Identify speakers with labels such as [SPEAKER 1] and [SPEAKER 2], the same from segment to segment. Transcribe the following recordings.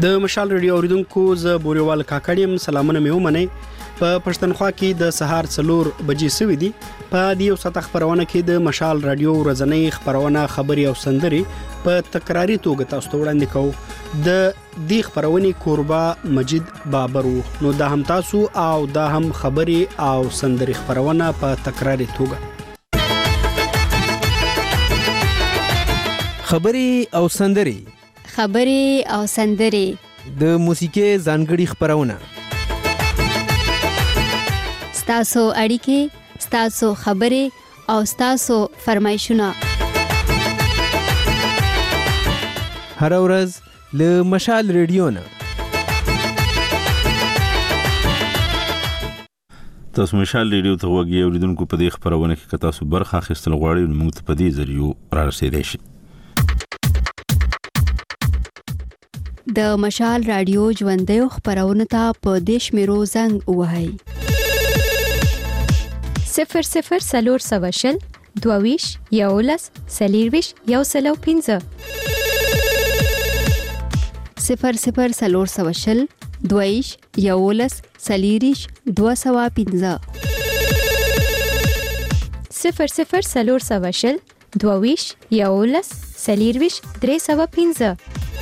[SPEAKER 1] د مشال ریډیو اوریدونکو ز بوريوال کاکړیم سلامونه مې ومنئ. په پښتونخوا کې د سهار 4 بجې سوي دي. په دې ساعت خبرونه کې د مشال رادیو ورځنۍ خبرونه خبري او سندري په تکراری توګه تاسو ته وړاندې کوو. د دې خبرونې کوربا مجید بابر وو. نو دا هم تاسو او دا هم خبري او سندري خبرونه په تکراری توګه.
[SPEAKER 2] خبري او سندري د موسیقي ځانګړي خبرونه،
[SPEAKER 3] ستاسو اړیکې، ستاسو خبرې او ستاسو فرمایشونه
[SPEAKER 2] هر ورځ له مشال ریډیو نه.
[SPEAKER 4] تاسو مشال ریډیو ته وګورئ اوریدونکو په دې خبرونه کې که تاسو برخه اخیستل غواړئ نو موږ ته په دې ذریعو را رسیدئ شئ.
[SPEAKER 3] د مشال رادیو ژوندۍ خبرونه ته په دیش میرو زنګ وهاي
[SPEAKER 5] 00 سواشل 22 یولس سلیرویش یوسلو 15
[SPEAKER 3] 00 سواشل 22 یولس سلیریش 215
[SPEAKER 5] 00 سواشل 22 یولس سلیرویش 315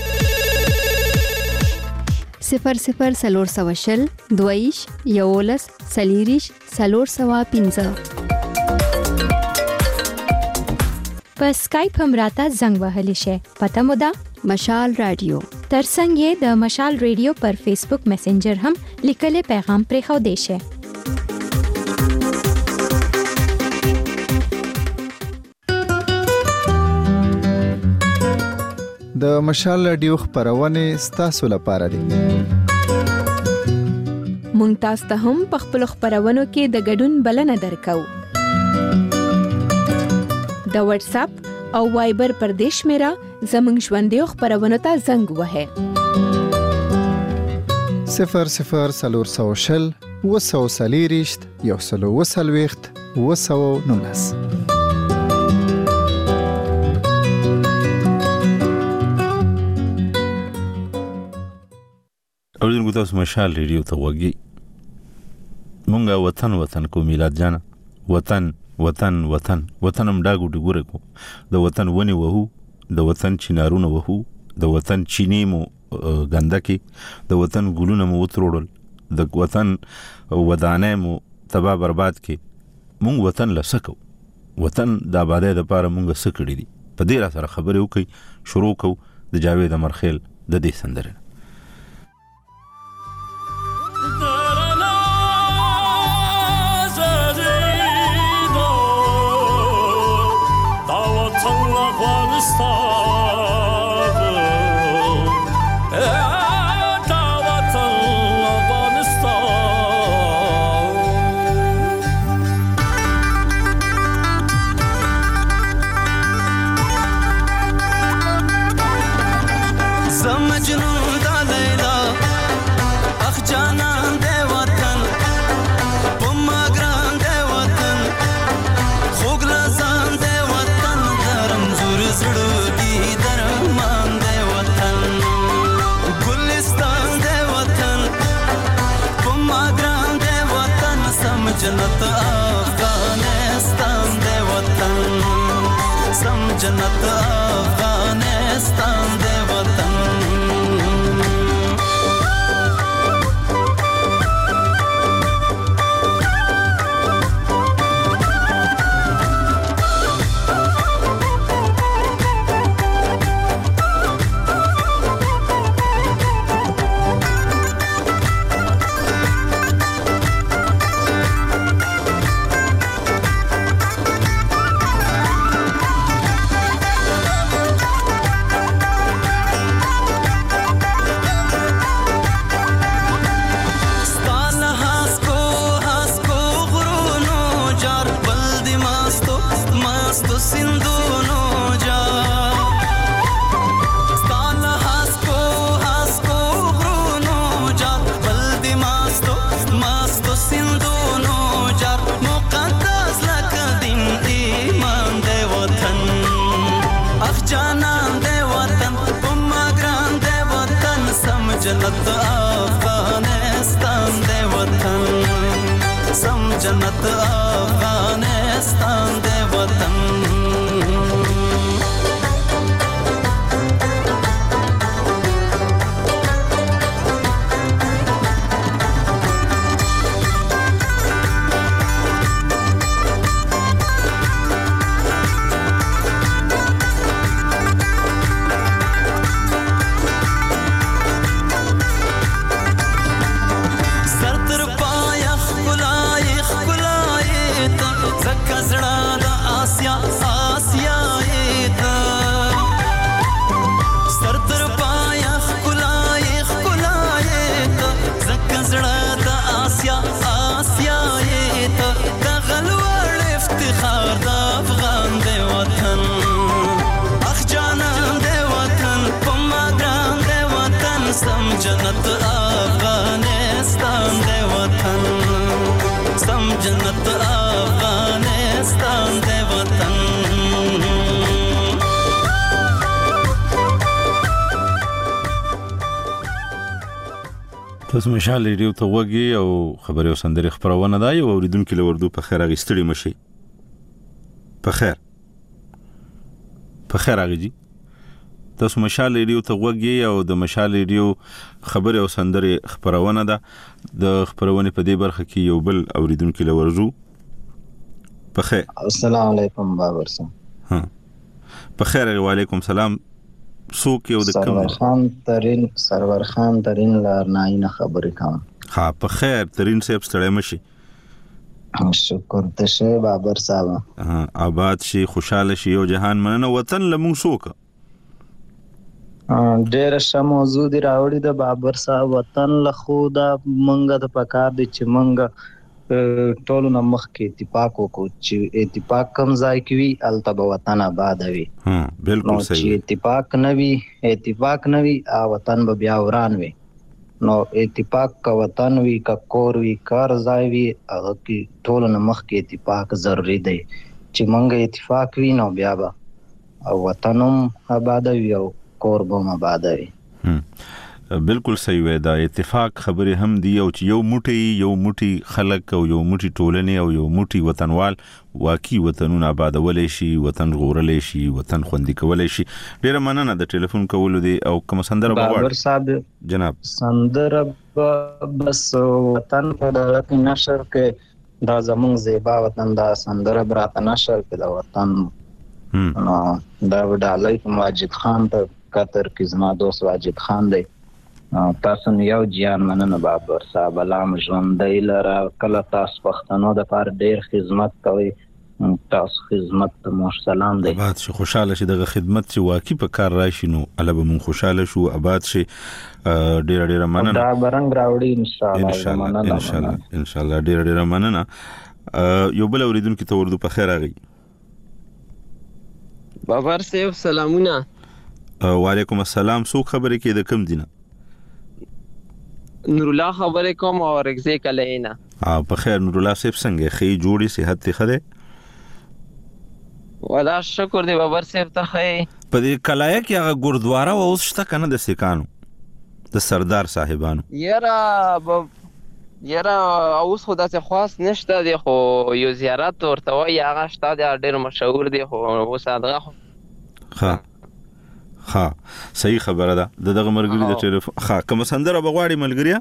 [SPEAKER 3] 00 سواشل 22 یولس سلیریش 315
[SPEAKER 5] په سکایپ هم راته زنګ وهلی شي. پته مو ده
[SPEAKER 3] مشال رادیو.
[SPEAKER 5] ترڅنګ یې د مشال ریډیو پر فیسبوک میسنجر هم لیکلي پیغام پرې خو دی شي.
[SPEAKER 6] د مشال رادیو خبرونه ستاسو لپاره دي.
[SPEAKER 7] مونږ تاسو ته هم په خپل خبرونو کې د ګډون بلنه درکو. د واتس اپ او وایبر پر دیش میرا زمنګ ژوندۍ خبرونه ته زنګ وهه
[SPEAKER 6] 00 وسو سلیریشت یوسلو وسلويخت وسو نونس.
[SPEAKER 4] اوریدونکو تاسو مشال ریډیو ته وګورئ. مونږه وطن کو میلاد جان وطن هم ډاګو ډګوره کو. د وطن ونی وهو، د وطن چینارونه وهو، د وطن چینی مو ګندکی، د وطن ګلونه مو وتروړل، د وطن ودانه مو تبا برباد کی. مونږ وطن لسکو، وطن د آبادی د پاره مونږ سکړی دي. په دې را سره خبرې وکي شروع کو د جاوید امرخیل د دې سندره.
[SPEAKER 8] जन्नत अफगानिस्तान दे वतन, सम जन्नत अफगानिस्तान दे वतन. جنت افغانستان دی وطن سم جنت افغانستان دی وطن جنت افغانستان دی وطن سم جنت افغانستان دی وطن
[SPEAKER 4] تاسو مشال ریډیو ته وګي او خبري او سندري خبرونه دا یو اوریدونکو له وردو په خیر اغستړي مشي په خیر اغجي تاسو مشال ریډیو ته وګي او د مشال ریډیو خبري او سندري خبرونه ده د خبرونه په دې برخه کې یو بل اوریدونکو له ورزو په خیر
[SPEAKER 9] السلام علیکم بابر صاحب
[SPEAKER 4] ها په خیر وعلیکم السلام څوک یو د کوم
[SPEAKER 9] سرور خان ترين لارناینه خبرې کوم
[SPEAKER 4] ها په خیر ترين صاحب ستړی مشي
[SPEAKER 9] شکر ته شه بابر صاحب
[SPEAKER 4] آباد شي خوشاله شي او جهان مننه وطن لمون څوک
[SPEAKER 9] ډېر ښه موضوع دی راوړی د بابر صاحب وطن له خودا منګه د پکار دی چې منګه ټولو نه مخ کې اتفاق وکړو چې اتفاق کم ځای کې وي الته به وطن آباد وي
[SPEAKER 4] بالکل صحیح
[SPEAKER 9] اتفاق نه وي وطن به بیا وران وي نو اتفاق کا وطن وي کا کور وي کار ځای وي هغه کې ټولو نه مخ کې اتفاق ضروری دی چې منګه اتفاق وي نو بیا به وطنم آباد وي او کور به آباد وي
[SPEAKER 4] بالکل صحیح وای دا اتفاق خبره هم دی او چې یو موټي خلک او یو موټي ټولنه او یو موټي وطنوال واقعي وطنونه آبادولې شي وطن غورلې شي وطن خوندي کولې شي ډیره مننه د ټلیفون کولو دی او کوم سندره
[SPEAKER 9] بابر صاحب
[SPEAKER 4] جناب
[SPEAKER 9] سندره بس وطن په دغه نشر کې دا زمونږ زیبا وطن دا سندره برات نشر کې دا وطن نو دا وډالای واجد خان ته قطر کې زما دوست واجد خان دی تاسو یو جیان مننه بابر صاحب علام ژوندۍ لره کله تاسو پښتنو د پاره ډیر خدمت کوي تاسو خدمت ته مو سلام دی
[SPEAKER 4] آباد شي خوشاله شي دغه خدمت چې واقعي په کار راشي نو الله به مون خوشاله شو آباد شي ډیر مننه
[SPEAKER 9] دا برنګ راوړي ان شاء
[SPEAKER 4] الله ډیر مننه یو بل اوریدونکو ته ورته په خیر راغی
[SPEAKER 10] بابر صاحب سلامونه
[SPEAKER 4] وعلیکم السلام سو خبرې کې د کم دینه
[SPEAKER 10] نور الله خبرې کوم او رګزه کلینا
[SPEAKER 4] په خیر نور الله صاحب څنګه خې جوړي صحت ته خده
[SPEAKER 10] ولا شکر دی بابر صاحب ته خې
[SPEAKER 4] په دې کلای کې هغه ګوردواره و اوس شته کنه د سکانو د سردار صاحبانو
[SPEAKER 10] یرا اوس خدا څخه خاص نشته دی خو یو زیارت ورته وای هغه شته ډېر مشهور دی خو اوس هغه
[SPEAKER 4] ها صحیح خبره ده دغه مرګري د ټلیفون کوم سندره بغواړي ملګریا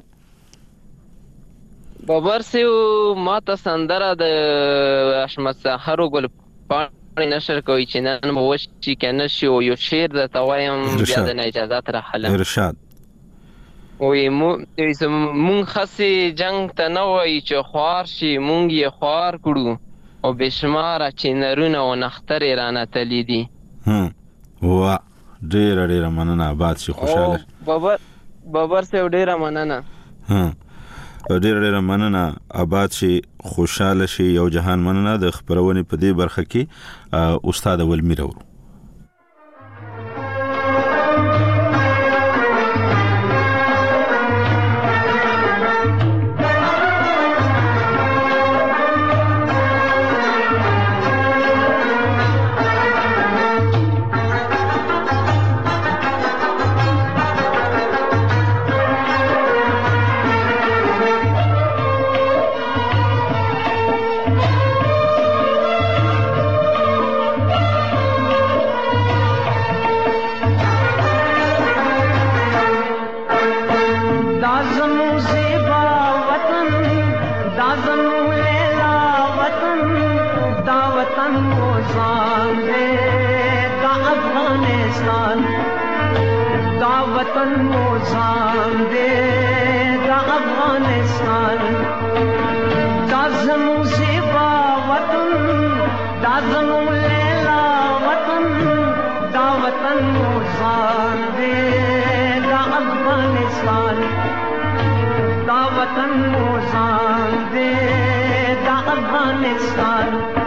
[SPEAKER 10] بابر سیو ماته سندره د احمد سحر ګل پاڼې نشر کوي چې نن مو وشي کنه شو یو شعر د توایم بیا د اجازه تر حل
[SPEAKER 4] ارشاد
[SPEAKER 10] وې مون خاصي جنگ ته نه وای چې خوار شي مونږ یې خوار کړو او بشمار چې نرونه او نختر رانه تللی دي
[SPEAKER 4] وا ډیر مننه آباد شي خوشاله
[SPEAKER 10] بابر سیو ډیر مننه
[SPEAKER 4] ډیر مننه آباد شي خوشاله شي یو جهان مننه د خبرونه په دې برخه کې استاد ولمیر ورو
[SPEAKER 11] موزان دے دا افغانستان دا وطن موزان دے دا افغانستان دا زمون زیبا وطن دا زمون لیلا وطن دا وطن موزان دے دا افغانستان دا وطن موزان دے دا افغانستان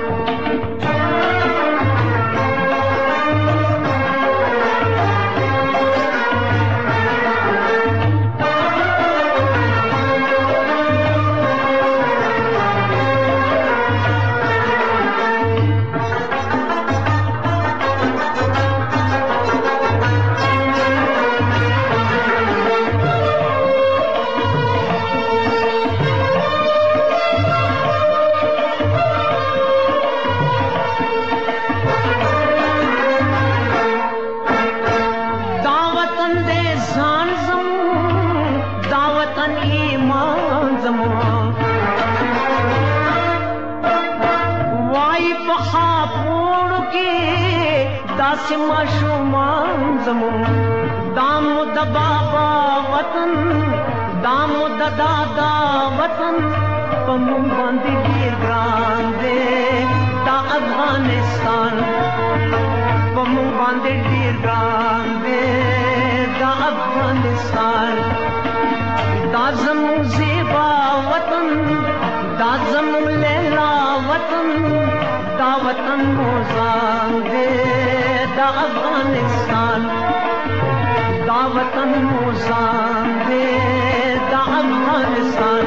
[SPEAKER 11] سما شومان زمون دامو د بابا وطن دامو د دادا وطن پمون باندې ډیر ګران دی دا افغانستان پمون باندې ډیر ګران دی دا افغانستان دا زمون زیبا وطن دا زمون لیلا وطن دا وطن موزان دی دا افغانستان دا وطن موزان دے دا افغانستان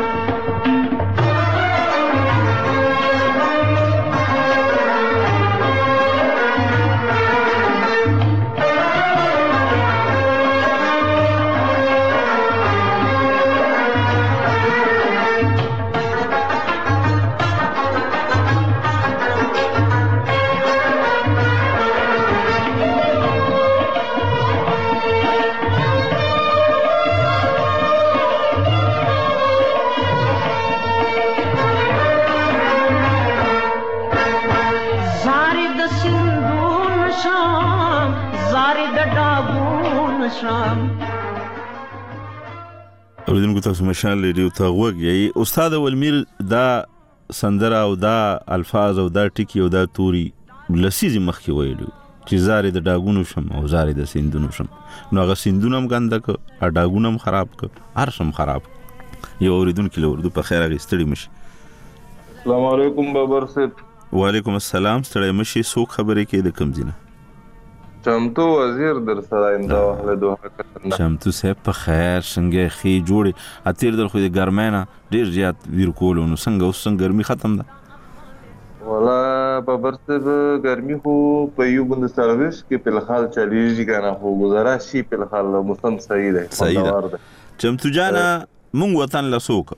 [SPEAKER 4] اوریدونکو تاسو مشال ریډیو ته وګورئ. استاد ولمیر دا سندره او دا الفاظ او دا ټکی او دا توري لسیزي مخکې ویلو چې زارې د ډاګونو شم او زارې د سیندونو شم، نو هغه سیندونه هم ګنده که ا ډاګونه هم خراب که هر شم خراب. یو اوریدونکو له اردو په خیر غستړي مشي.
[SPEAKER 12] السلام علیکم بابر صاحب.
[SPEAKER 4] وعلیکم السلام. ستړي مشي. څوک خبرې کوي د کوم ځای؟
[SPEAKER 12] چمتو وزیر در سره انده وحله دوه کتنه.
[SPEAKER 4] چمتو صاحب په خیر څنګه خې جوړې اتیر در خو د ګرمانه ډیر زیات ویر کول نو څنګه اوس څنګه ګرمي ختم ده؟
[SPEAKER 12] ولا بابر صاحب ګرمي خو په یو بند سرویس کې په الحال چلیږي کنه، خو گزاره شي په الحال موسم صحیح ده.
[SPEAKER 4] صحیح ده. چمتو جانا مونږ وطن لسوک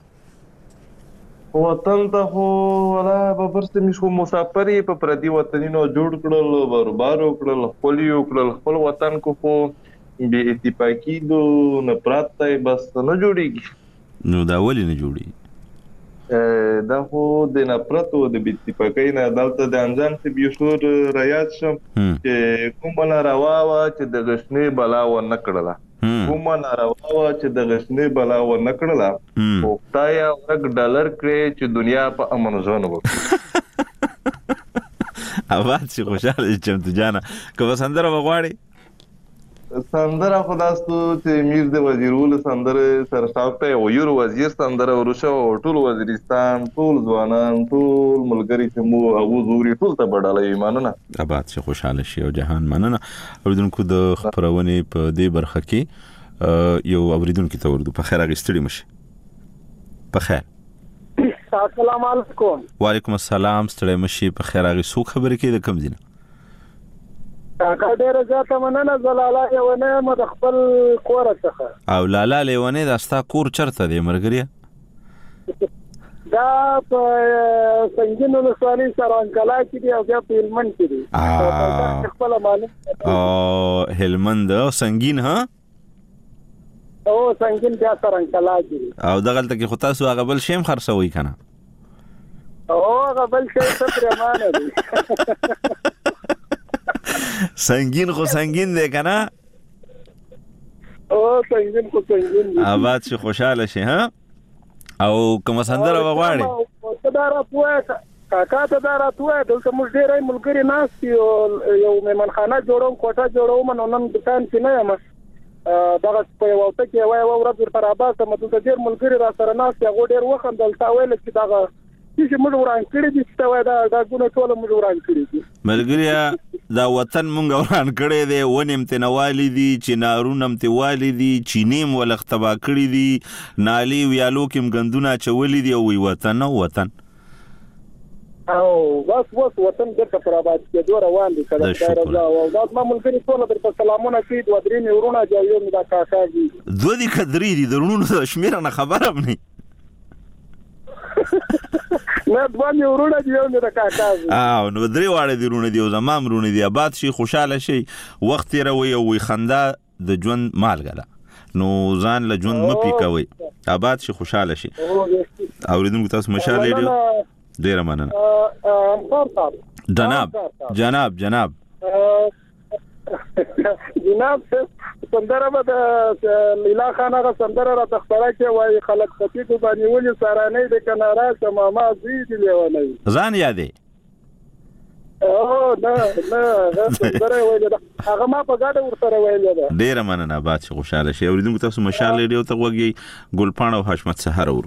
[SPEAKER 12] وطن ته خو ولا بابر صاحب مش خو مسافرې په پردي وطنینو جوړ کړل، بربار وکړل، خپل یو کړل، خپل وطن کو خو به اتفاقی دو نه پراته بس نه جوړیږي.
[SPEAKER 4] نو دا ولې نه جوړیږي؟
[SPEAKER 12] دا خو د نفرت او د اتفاقی نه دلته د انجام څخه بیشور ریاض شم چې کوم ناروا وا چې د غشنې بلا و نه کړله، کوم ناروا وا چې د غشنې بلا و نه کړله، او تایا ورګ ډالر کړې چې دنیا په امن ځون وکړي.
[SPEAKER 4] اواز چې خوشاله چمتو جانا که سندره وغواړي
[SPEAKER 12] سندره خلاصو چې میر د وزیرول سندره سره شاوته او یو وزیر سندره ورشو ټول وزیرستان ټول ځوانان ټول ملګری چې مو او زوري ټول ته بډاله ایمانونه
[SPEAKER 4] اباد چې خوشاله شي او جهان مننه. اوریدونکو د خبرونه په دې برخه کې یو اوریدونکو ته ورته په خیر غستړي مشي. په خیر.
[SPEAKER 13] السلام علیکم.
[SPEAKER 4] وعلیکم السلام. ستړي مشي. په خیر غي سو خبرې کې د کم دینه
[SPEAKER 13] کاکا ډېر زیاته مننه. زلاله یونه مد خپل کور څخه
[SPEAKER 4] او لاله لیونه دا ستا کور چرته دی مرګریا؟
[SPEAKER 13] دا په سنگین ولسوالۍ سرانکلا کې دی او بیا په هلمند کې دی. خپل معلوم
[SPEAKER 4] او هلمند او سنگین ها
[SPEAKER 13] او سنگین بیا سرانکلا کې
[SPEAKER 4] او دغلته کې خو تاسو هغه بل شیم خرڅوي کنه؟
[SPEAKER 13] او هغه بل شي څه پرمانه دي
[SPEAKER 4] سنگین خو سنگین دی کنه
[SPEAKER 13] او سنگین خو سنگین دی
[SPEAKER 4] آباد شي خوشاله شي ها او کوم سندره وغواړي
[SPEAKER 13] تدارا پوهه کاکا تدارا پوهه دلته موږ ډېرای ملګری ناست یو میمنخانه جوړوم کوټه جوړوم نو نن دکان کې نه یم دغه په یو وخت کې وای ورځ پر آباد ته مدته ډېر ملګری را سره ناست هغه ډېر وخندل تا ویل چې دغه چې موږ وران کړی دي چې وای دا ګونه ټول موږ وران کړی دي
[SPEAKER 4] ملګریا دا وطن مونږ وران کړی دی ونیم تنوالی دي چې نارونم تیوالی دي چینیم ولختبا کړی دي نالی ویالو کې مګندونه چولی دي او وی وطن او وطن
[SPEAKER 13] او بس وطن دغه پر آباد کې دوه روان دي کله دا او دا ما ملګری ټول درته سلامونه کوي دوه درې ورونه جاوي مې دا کاکا دي
[SPEAKER 4] دوه دي کدرې دي درونو شمیر نه خبره نه
[SPEAKER 13] نه باندې ورونه دی یو نه کاکا
[SPEAKER 4] نو درې واړه دی ورونه دی او زمام ورونه دی آباد شي خوشاله شي وخت روي او خندا د ژوند مالګه نو ځان له ژوند مپی کوي آباد شي خوشاله شي اوریدونکو تاسو مشال ریډیو ډیر مننه جناب
[SPEAKER 13] سندره به د لیلا خان هغه سندره را تخبره کې وای خلک خطي کو باندې ولې سارانه د کنارا سماما زی دی لیونه
[SPEAKER 4] ځان یادې
[SPEAKER 13] او نه سندره وایي هغه ما په ګاډه ورسره وایي دا
[SPEAKER 4] ډیر مننه آباد شي خوشاله شي اوریدونکو تاسو مشال ریډیو ته وګورئ ګلپاڼه او حشمت سحر ورو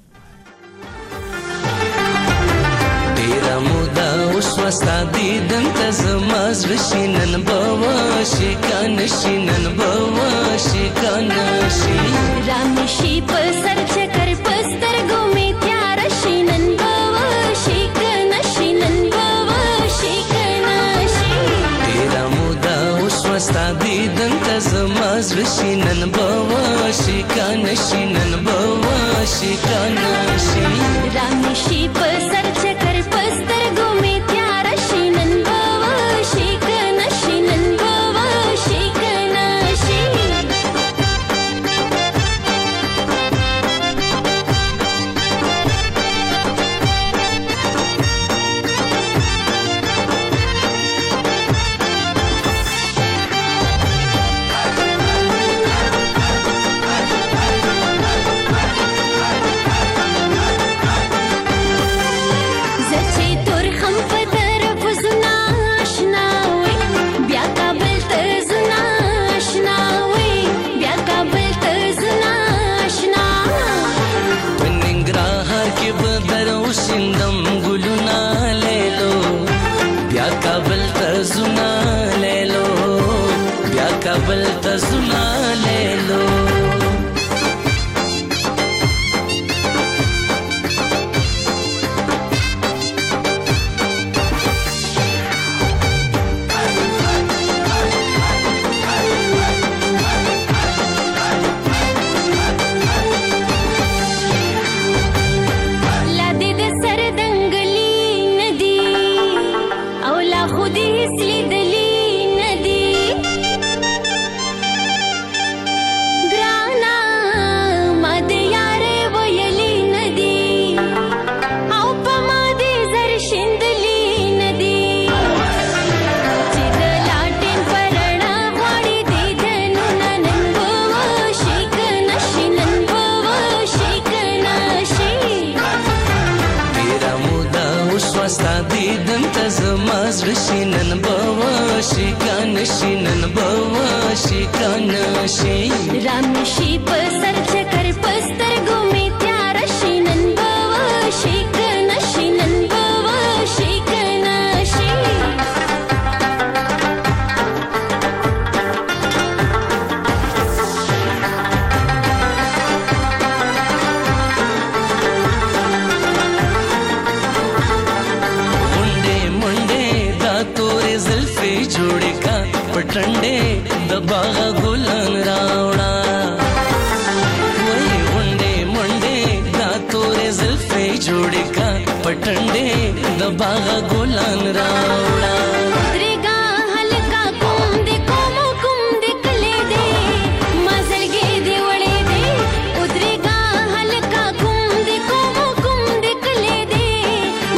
[SPEAKER 8] مودا اوس وستا دیدن ته زما زړه شینن بوا شیکان شینن بوا شیکان شي
[SPEAKER 14] رامشي په سر چکر پستر ګومې تیار شینن بوا شیکان شینن بوا شیکان شي
[SPEAKER 8] تیرا مودا اوس وستا دیدن ته زما زړه شینن بوا شیکان شینن بوا شیکان شي
[SPEAKER 14] رامشي په سر چکر پستر ګومې تیار شینن بوا شیکان شینن بوا شیکان شي
[SPEAKER 8] کابل ته زنا لیلو شینن بوا شیکان شینن بوا شیکان شي
[SPEAKER 14] رامشي په سر چکر پستر ګومې تیار شینن بوا شیکان شینن بوا شیکان شي
[SPEAKER 8] پټنډې د باغ ګلان راوړا وای غونډې منډې دا تورې زلفې جوړې کا پټنډې د باغ ګلان راوړا
[SPEAKER 14] درګه هلکا کوم دې کله دې مزلګې دې وړې دې او درګه هلکا کوم دې کله دې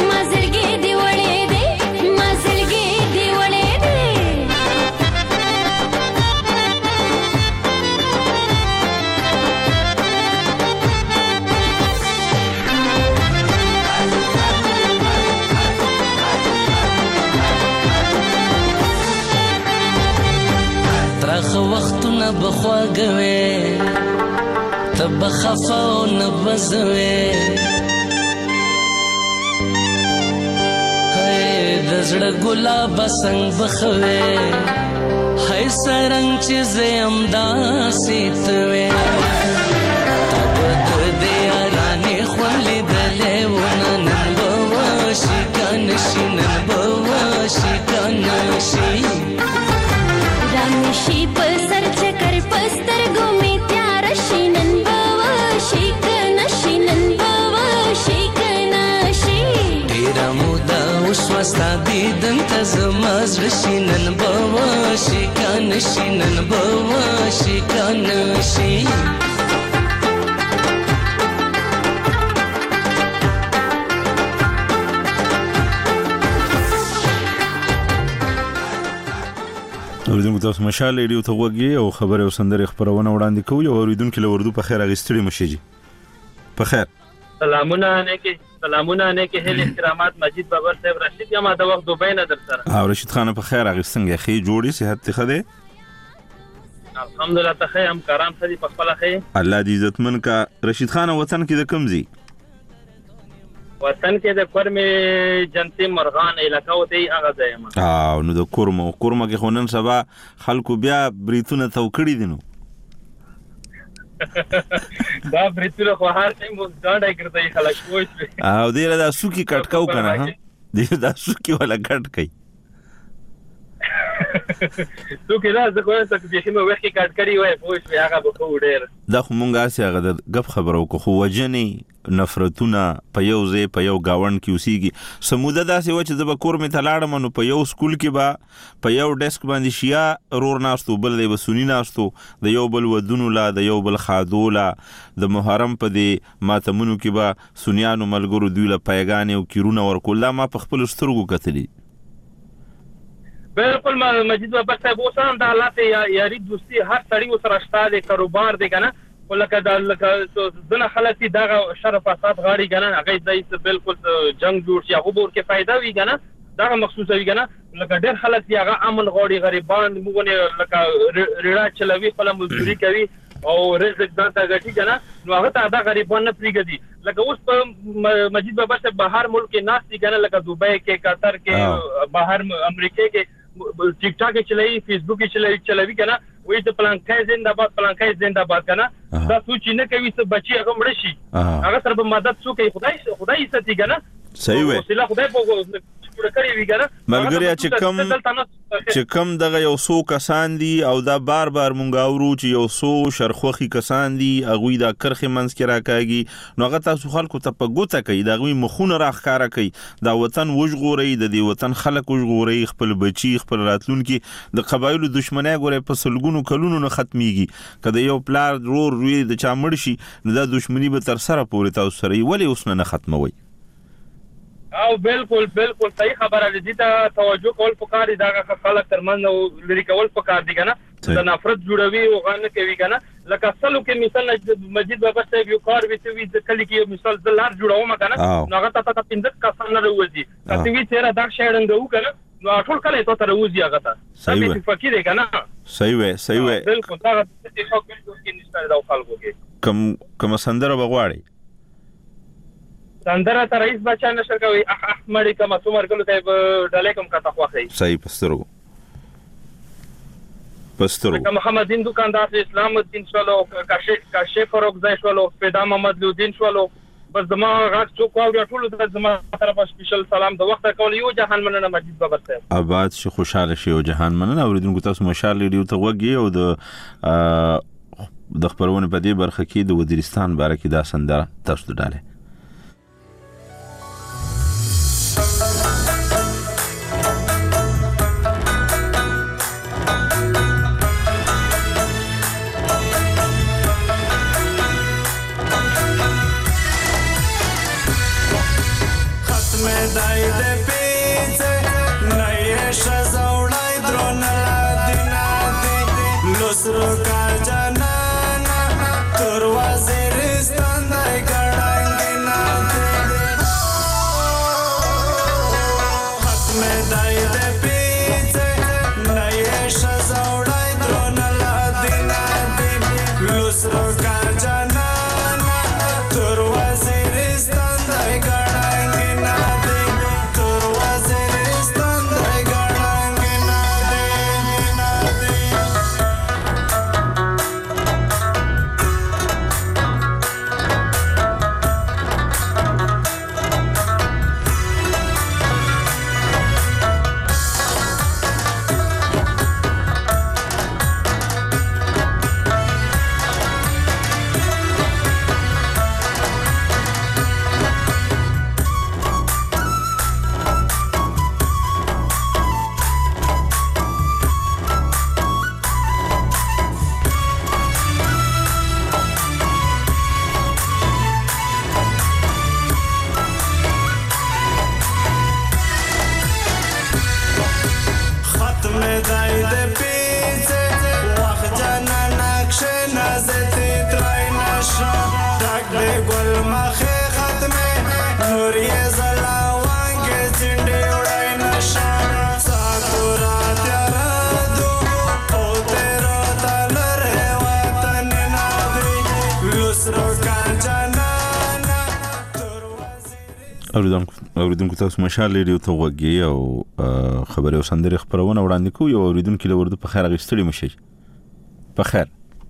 [SPEAKER 8] بخواګوي تب خفاو نبزوي زړه ګلاب څنګه بخوي هاي سرنګ چې زم داسې توي تب دې یارانه خولې دلې ونن بوشي کنشي نن بوشي کنشي
[SPEAKER 14] رانشي په سر چکر پستر ګومې تیار شي نن بوشي کنشي نن بوشي کنشي
[SPEAKER 8] ډیر مودا وسوستا دیدن ته زما زړه نن بوشي کنشي نن بوشي کنشي
[SPEAKER 4] اوریدونکو تاسو مشال ریډیو ته وګورئ او خبره او سندره خبرونه وړاندې کوي او اوریدونکو له وردو په خیر اغستړي مشيږي په خیر
[SPEAKER 15] سلامونه نه کې هل احترامات مجید بابر صاحب رشید یم دا وخت دوبۍ نه در سره
[SPEAKER 4] او رشید خان په خیر اغستنګ خې جوړي صحت ته خده
[SPEAKER 15] الحمدلله ته خې هم کاران خدي په خپل خې
[SPEAKER 4] الله دې عزتمن کا رشید خان وطن کې د کمزي
[SPEAKER 15] وطن کې د کورمه جنتي مرغان علاقه و دی هغه ځای ما
[SPEAKER 4] او نو د کورمه کې خونن سبا خلکو بیا بریتونه توکړي دي نو
[SPEAKER 15] دا بریتونه خو هر ټیم ګاډه کوي خلک کوی
[SPEAKER 4] او دې دا سوکي کټکاو کنه ها دې دا سوکي ولا کټ کوي
[SPEAKER 15] سوکي دا زه کوم څه چې مې وخت کټ کړی وای پوښ هغه به خو ډېر
[SPEAKER 4] دا خو مونږه سي هغه د غب خبرو کو وجنې نفرتونه په یو ځای په یو گاوند کې اوسېږي سموده داسې و چې د کور می تلاړم نو په یو سکول کې با په یو ډیسک باندې شیا رور ناستو بل دی وسونی ناستو د یو بل ودونو لا د یو بل خادولا د محرم په دی ماتمونو کې با سنیانو ملګرو دوی له پیغان او کیرونه ورکول ما په خپل سترګو کتلی
[SPEAKER 15] بالکل مجید بابا صاحب اوسان د حالات یاري دوستي هر سړی سره شته د کاروبار دی کنه ولکه دغه خلک دغه شرف اساس غاړي کنه هغه دای بالکل جنگ جوړ شي هغه ورکه फायदा وی کنه دغه مخصوص وی کنه لکه ډېر خلک هغه امن غاړي غریبان موږ لکه ریړه چلوي خپل مزدوري کوي او رزق ځانته غټي کنه نو هغه ته دا غریبان نه پریږدي لکه اوس په مجید بابا صاحب بهر ملک کې ناس دي کنه لکه دوبۍ کې قطر کې بهر امریکا کې ټیک ټاک چلای فیسبوک چلای کنه وې ته پلانکای زنده‌باد کنه دا سوچ نه کوي چې بچي هغه مړ شي هغه سره مدد څوک خدای ستې کنه
[SPEAKER 4] صحیح وي
[SPEAKER 15] وسیله خدای په کړی وی کنه
[SPEAKER 4] ملګری چې کم دغه یو سو کسان دي او دا بار مونږ اورو چې یو سو شرخوخي کسان دي اغوی دا کرخه منځ کې راکاږي نو هغه تاسو خلکو ته په ګوته کوي دا غوی مخونه راخاره کوي دا وطن وژغوري د دې وطن خلک وژغوري خپل بچي خپل راتلونکي د قبایلو دښمنۍ ګوره په سلګونو کلونو نه ختميږي کله یو پلار رور وی د چا مړ شي نو دا دښمنی به تر سره پورې تاسو سره ولی اوس نه ختموي
[SPEAKER 15] او بالکل صحیح خبره دي ته توجه کول پکار دي دا خلک ترمن لري کول پکار دي کنه د نفرت جوړوي او غن کوي کنه لکه اصلو کې مثال مجید بابا صاحب یو کار وی د کلی کې مثال د لار جوړوم کنه نو هغه ته 15 کسان نه وځي کته وی چیرې دا شاړنګ کنه نو ټول کله ته تر وځي هغه ته
[SPEAKER 4] صحیح
[SPEAKER 15] فکر کنه
[SPEAKER 4] صحیح وي
[SPEAKER 15] بالکل دا اتفاق کې نشته دا خلکو کې
[SPEAKER 4] کوم سندره بغواړي
[SPEAKER 15] سندره ته رئیس بچا نشر کوي احمد کما څومره کلو ته ډالې کوم کته خوخی
[SPEAKER 4] صحیح پسترو
[SPEAKER 15] که محمد دین دکاندار اسلام الدین شولو کاشف فروغ زای شولو پیدا محمد لودین شولو بس زما غاښ څوک او ټول د زما طرفه سپیشل سلام د وخت کول یو جهان مننه مجید بابا صاحب
[SPEAKER 4] آباد شي خوشاله شي او جهان مننه اوریدونکو تاسو مشال ریډیو ته وګورئ او د خبرونه په دې برخه کې د وزیرستان باره کې دا سندره تاسو ته ډاله
[SPEAKER 16] Dai de pițe, n-ai ieșa zaudai, dronă la dinare. مدای د پیڅه وخت جانا نقش نازتی ترای نشا تک به گل مخه ختمه نوری زلا وانگه چنڈی اڑای نشا ساتورا تیارا دو او تیرو تلر وطن نادوی لسرو کانجانا
[SPEAKER 4] اوریدونکو تاسو مشال ریډیو ته وګورئ او خبري او سندري خبرونه وړاندې کوي او اوریدونکو له ورده په خیر غوښتلی مشي په خیر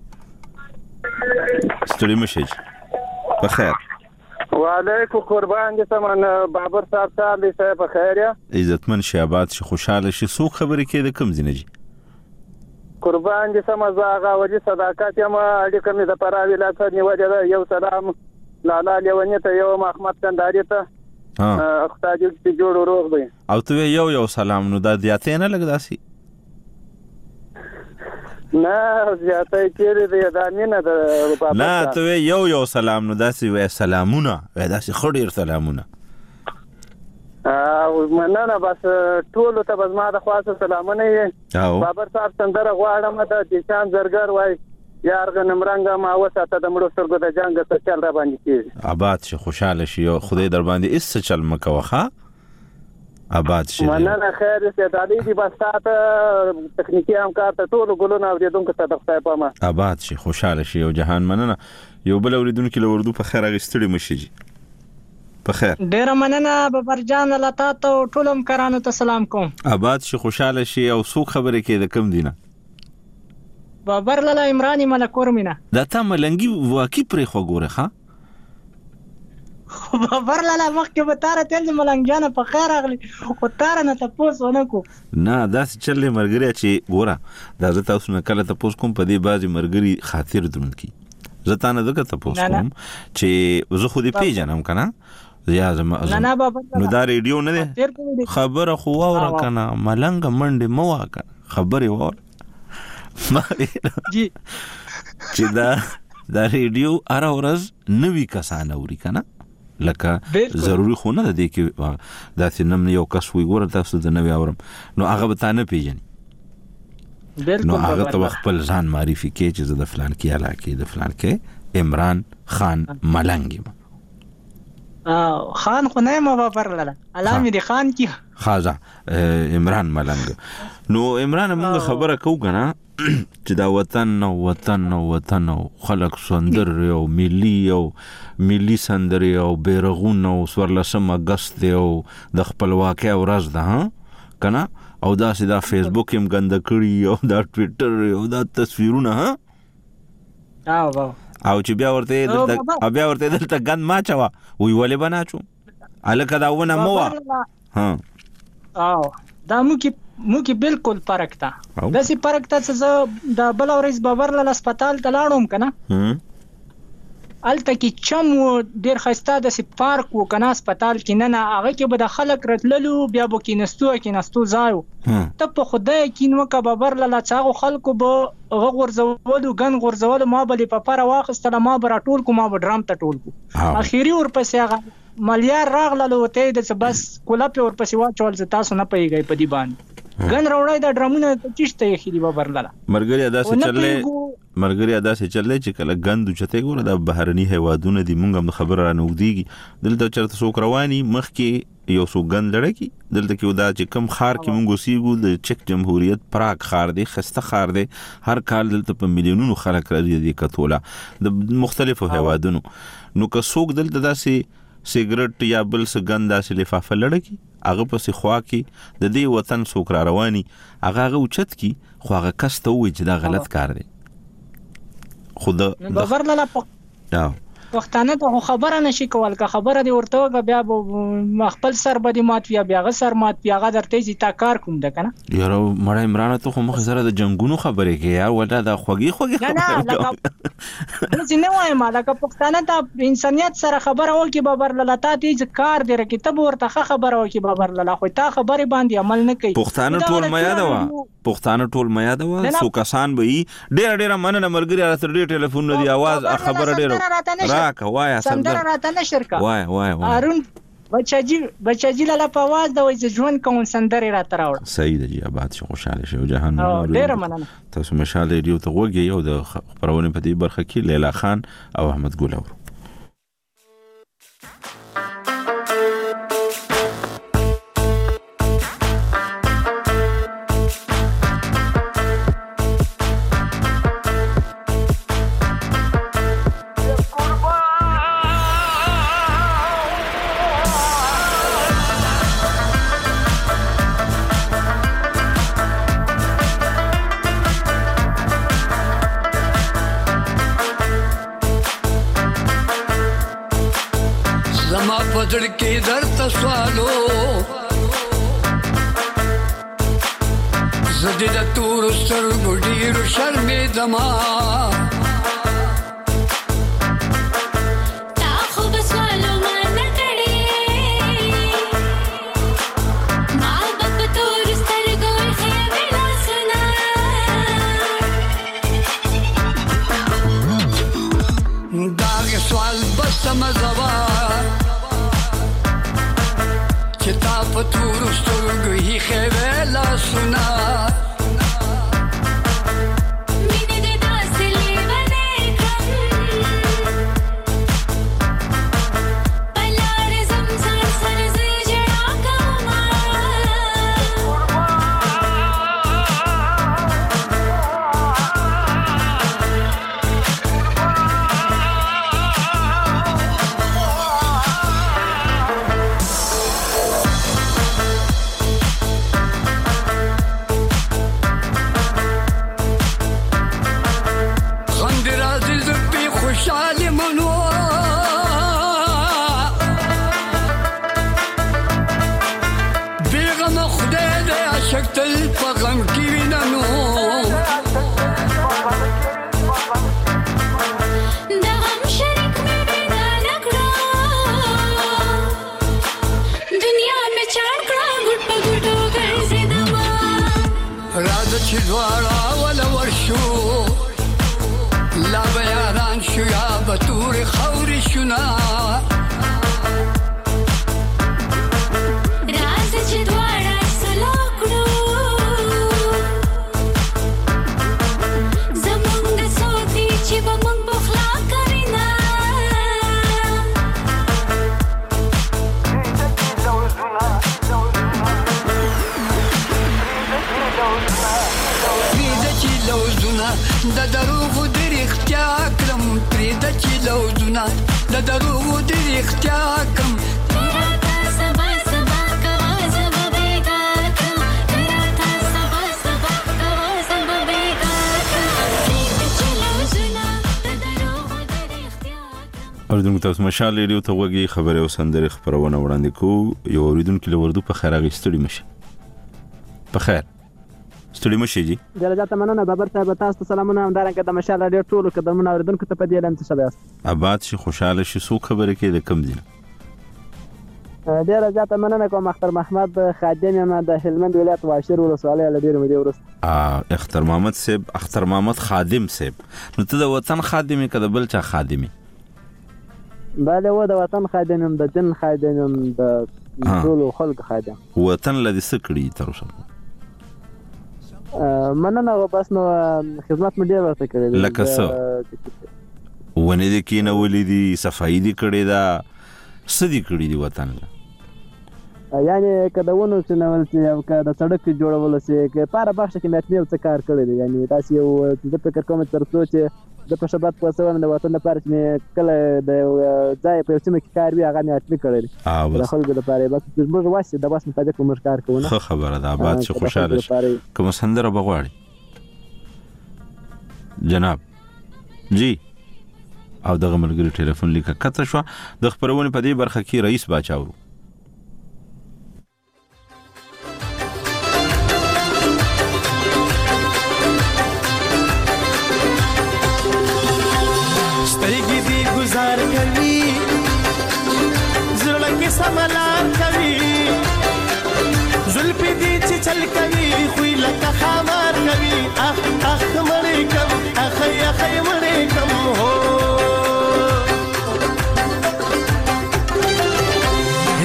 [SPEAKER 4] ستړي مشي په خیر
[SPEAKER 13] وعلیکم قربان دې سمن بابر صاحب دې صاحب په خیر یا
[SPEAKER 4] عزتمن شي آباد شي خوشاله شي سو خبري کې د کم زینجی
[SPEAKER 13] قربان دې سم زاغه وجه صداقت یم اړي کمی د پراوی لا څه نیوجه یو سلام لالا لیونی ته یو احمد کنداري ته خدای دې جوړ روغ دی
[SPEAKER 4] او ته یو سلام نو دا دیاته نه لګداسي
[SPEAKER 13] نه زیاته کېږي د دامینه د بابا
[SPEAKER 4] نه ته یو سلام نو داسي وې سلامونه وې داسي خډیر سلامونه
[SPEAKER 13] مننه بس ټول ته بس ما د خاصه سلامونه یې بابر صاحب سندره غواړم د دشان زرګر وای یار غنم رنګ ما وساته د مړو سترګو د جنگ څخه چل را باندې کیږي
[SPEAKER 4] آباد شي خوشاله شي او خدای در باندې اس چل مکوخه آباد شي
[SPEAKER 13] مننه خیر دې تعالی دې بس تاسو تخنیکی همکار ته ټول ګلونه اوریدونکو ته د خدای په ما
[SPEAKER 4] آباد شي خوشاله شي او جهان مننه یو بل اوریدونکو له وردو په خیر غستړي مشي په خیر
[SPEAKER 17] ډیر مننه ببرجان الله تاسو ټول همکارانو ته سلام کوم
[SPEAKER 4] آباد شي خوشاله شي او سو خبره کې د کم دینه
[SPEAKER 17] بابر لاله عمرانی ملکور مینا
[SPEAKER 4] دا تا ملنګي واقعي پرې خو ګوره ها
[SPEAKER 17] بابر لاله مخکې به تاره تل ملنګجانه په خیر اغلی او تاره نه تاسو ونکو
[SPEAKER 4] نه دا چلې مرګري چې ګوره دا زه تاسو نه کله تاسو کوم په دې بازي مرګري خاطر دروند کی زه نه دغه تاسو کوم چې زه خو دې پیژنم کنه یا زما
[SPEAKER 17] نه بابا
[SPEAKER 4] نو دا ریډیو نه ده خبره خو وره کنه ملنګ منډه مو واکه خبره وره
[SPEAKER 17] جی
[SPEAKER 4] چې دا ریډیو هر ورځ نوی کسان اوري کنه لکه ضروری خو نه ده کې دا سينم یو کس وي ګور تاسو د نوی اورم نو هغه به تانه پیژني نو هغه ته خپل ځان معرفي کې چې د فلان کې علاقه د فلان کې عمران خان ملنګ
[SPEAKER 17] خان خو نه ما بابر لاله علامه دي خان کی
[SPEAKER 4] خازا عمران ملنګ نو عمران موږ خبره کو کنه چې دا وطن او خلق سندر او ملي سندر او بیرغون او 14 اگست او د خپلواکۍ ورځ ده ها کنه او دا سیدا فیسبوک هم غند کړی او دا ټوئیټر او دا تصویرونه ها او چې بیا ورته دلته غند ما چوا وی ولې بناچو الکه دا ونه مو ها
[SPEAKER 17] دا مو کې بالکل فرق تا داسې فرق تا چې د بل ورځ بابر لاله هسپتال ته لاړم کنه الته کې چم ډیر خسته د پارک و کنه هسپتال کې نه هغه کې به د خلک راتللو بیا به کې نستو ځایو ته په خدای کې نو کا بابر لاله چاغو خلکو به غورځولو غن غورځولو ما به په پاره واخستله ما به راټول کو ما به ډرام ته ټول کو اخیری ورپسې هغه مليار راغله وته د بس کولا په ورپسې واچول ز تاسو نه پیږي په دی باندې غن راوړای دا ډرامونه چشته یې خېلی بابر لاله
[SPEAKER 4] مرګري ادا سه چلې چې کله غندو چته ګوره د بهرني هیوادونو دی مونږه خبر را نوږديږي دلته چرته څوک رواني مخ کې یو څو غند لړکی دلته کې ودا چې کم خار کې مونږ سیګو د چک جمهوریت پراګ خار دی خسته خار دی هر کال دلته په میلیونونو خلک راځي د کتولا د مختلفو هیوادونو نو که څوک دلته داسې سیګریټ یا بل څه غند داسې لفافه لړکی هغه په خوا کې د دې وطن څوک را رواني هغه اوچت کی خو هغه کس ته وایي چې دا غلط کار دی خود
[SPEAKER 17] بابر لاله وختانه ته خبره نشي کول که خبره دی ورته بیا خپل سر باندې مات بیا غ سر مات بیا غ درته چې تا کار کوم ده کنه
[SPEAKER 4] یاره مړ عمران ته خو مخ سره د جنگونو خبره کې یا ولا دا خوږی
[SPEAKER 17] نه لکه نه وایم لکه پښتانه ته انسانيت سره خبره وکي بابر لاله تا دې کار دی رکه ته ورته خبره وکي بابر لاله خو تا خبره باندې عمل نه کوي
[SPEAKER 4] پښتانه ټول میا دا سو کسان به ډېر مننه مرګري را تر دې ټلیفون دی आवाज خبره ډېر راکه وای
[SPEAKER 17] سندره راته نشر کا
[SPEAKER 4] وای
[SPEAKER 17] ارون بچاجي لاله په आवाज د وځ ژوند کوم سندره را تراوړ.
[SPEAKER 4] صحیح دی جی آباد شو خوشاله شو جهان.
[SPEAKER 17] ډیر مننه.
[SPEAKER 4] تاسو مشال ریډیو ته وګورئ یو د خبرونه په دې برخه کې لیلا خان او احمد ګل اورو.
[SPEAKER 18] بدر کې درته سوالو زدي د تور سترګو ډېر شرمېدما
[SPEAKER 14] تا خو به سوالو ما نه کړې ما به په تور سترګو خېمې لاسونه
[SPEAKER 18] داغه سوال بس مزوا چتا پتور سترګو هي خېلا سنا
[SPEAKER 14] مینه دې داسې لیوانې کړم بلار زمزم سر زجړا کوما
[SPEAKER 18] خوشاله منو بیغم خدای دې عاشق تل په غم کې ویننو
[SPEAKER 14] د غم شریک مې پیدا نکړو دنیا مې چاړ کړه ګټ په ګټو ګرځېدما
[SPEAKER 18] راځه چې دواړه ولا ورشو لا بیاران شو یا بطور خوري شنا
[SPEAKER 14] راز چې دواړه سلا کړو زمونږ د سوتي چې به مونږ بخلا کرینا
[SPEAKER 18] پریده چې لوزونه د دروغو د رښتیا کړم پریده چې لوزونه د دروغو د رښتیا کړم
[SPEAKER 14] راته سبا سبا کوا زما بیګار کړم راته سبا سبا کوا زما بیګار کړم پریده چې لوزونه د دروغو د رښتیا
[SPEAKER 4] اوریدونکو تاسو مشال ریډیو ته وګورئ خبره او سندره خبرونه وړاندې کو یو اوریدونکو له وردو په خیر غیستړي مشه په خیر ستړي مشه جی
[SPEAKER 19] درجات مننه بابر صاحب تاسو سلامونه همدارنګه د مشال ډېر ټولو قدمونه اوریدونکو ته په دې لمس شباست
[SPEAKER 4] آباد شي خوشاله شي سو خبره کې د کم دي
[SPEAKER 19] درجات مننه کوم اختر محمد خادم یم د هلمند ولایت واشر ولسوالۍ له ډېر مودې ورسته
[SPEAKER 4] اختر محمد خادم صاحب نو ته د وطن خادمي کده بل چا خادمي
[SPEAKER 19] بله و د وطن خادم یم د دین خادم یم د ټولو خلک خادم
[SPEAKER 4] وطن لدی سکړي تر اوسه
[SPEAKER 19] مننه بس نو خدمت مې ډیر ورته کړې
[SPEAKER 4] لکه څه ونه دې کې نه ولیدي صفائی دې کړې دا سدي کړې دی وطن
[SPEAKER 19] یعنی کله ونه چې نو ولته یو کده سړک جوړول سي کې پاره بخښ کې مې یو څه کار کړی دی یعنی تاسو یو د فکر کوم تر څو چې د پښبات په سوم د وطن لپاره چې کله د ځای په سیمه کې کار وی هغه نه اتلی کړی د خلکو لپاره بس موږ واسه د بس مطابق موږ کار کوو
[SPEAKER 4] خو خبره ده آباد شي خوشاله کوم سندره بغواړي جناب جی او دغه ملګری ټلیفون لیکه کته شو د خبرونه په دې برخه کې رئیس باچاورو
[SPEAKER 16] گزار کوي زړه کې سملار کوي زلفې دې چې چل کوي خوې لکه خمار کوي اخ اخ مړې کم اخ اخ مړې کم هو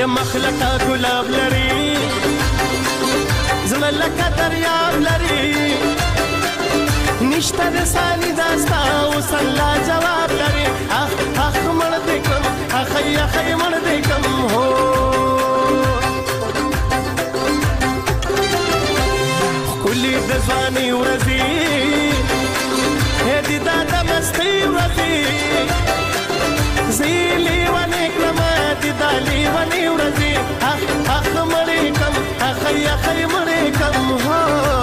[SPEAKER 16] یا مخلقه ګلاب لري زړه لکه دریاب لري نشته د ثاني داستا اوس الله جواب لري اخ اخ مړ دې کم اخی اخی مړ دې کم هو کلی د ځواني ورځي هدي دا د مستي ورځي زیلی ونی کلم دي دالی ونی ورځي اخ اخ مړ کم اخی اخی مړ کم هو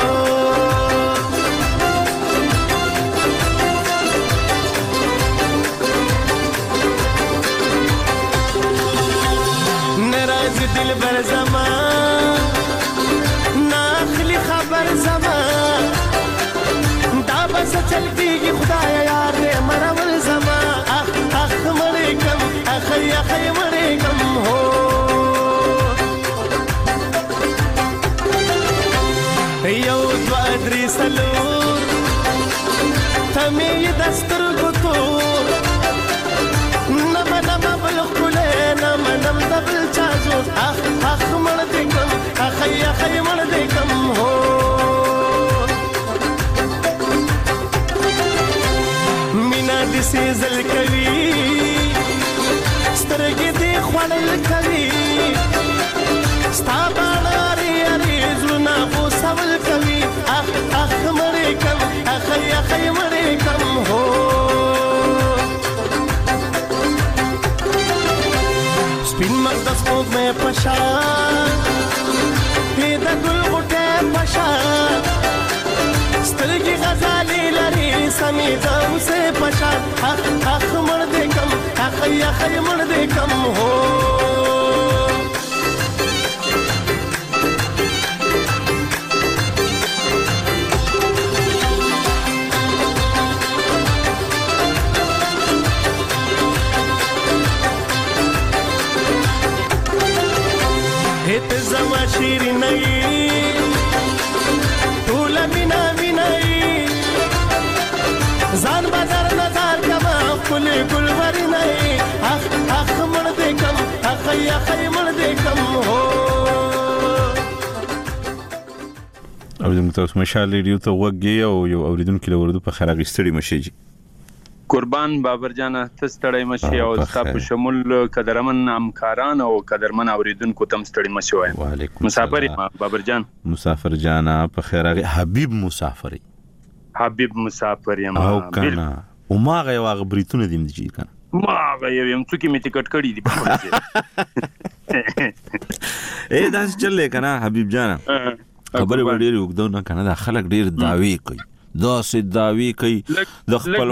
[SPEAKER 16] دل بر زمان ناخلی خبر زمان دا بس چل کیږي خدایا یار دې مرول زمان اخ اخ مړې کم اخی اخی مړې کم هو یو دو ادري سلور تمې دستر ګوتور نم نم بل خله نم نم دبل چازو اخ اخ مړ دې کم اخی اخی مړ دې کم هو مینا دې سیزل کوي سترګې دې خوړل کوي ستا باندې اړې زړه په سوال کوي اخ اخ مړ کم اخی اخی مړ کم هو سپین مقدس موږ مې پشان پیدا ګل غټه پشان سترګې غزالې لري سمې دمسه پشان اخ اخ مړ دې کم اخی اخی مړ دې کم هو هت زما شیرین نئی ټول مینا مینای ځان بازار نظر کما کل ګل وري نئی اخ اخ مړ دې کم اخی اخی مړ دې کم هو
[SPEAKER 4] اوریدونکو تاسو مشال ریډیو ته وګورئ او یو اوریدونکو لورده په خراغي ستړي مشيږي
[SPEAKER 20] قربان بابر جان ته ستړی مشي او تاسو شمول قدرمن همکاران او قدرمن اوریدونکو تم ستړي مشي وای
[SPEAKER 4] وعلیکم
[SPEAKER 20] مسافر بابر جان
[SPEAKER 4] مسافر جانا په خیرغه حبیب مسافر یم او کنه او ما غي واغ بریتونه دیم دي کنه
[SPEAKER 20] ما غي یم څوک می ټیکټ کړی دی په
[SPEAKER 4] اے داس چلې کنه حبیب جان خبره وړي وګدو نه کنه دا خلک ډیر داوی کوي دا سي داوی کوي د خپل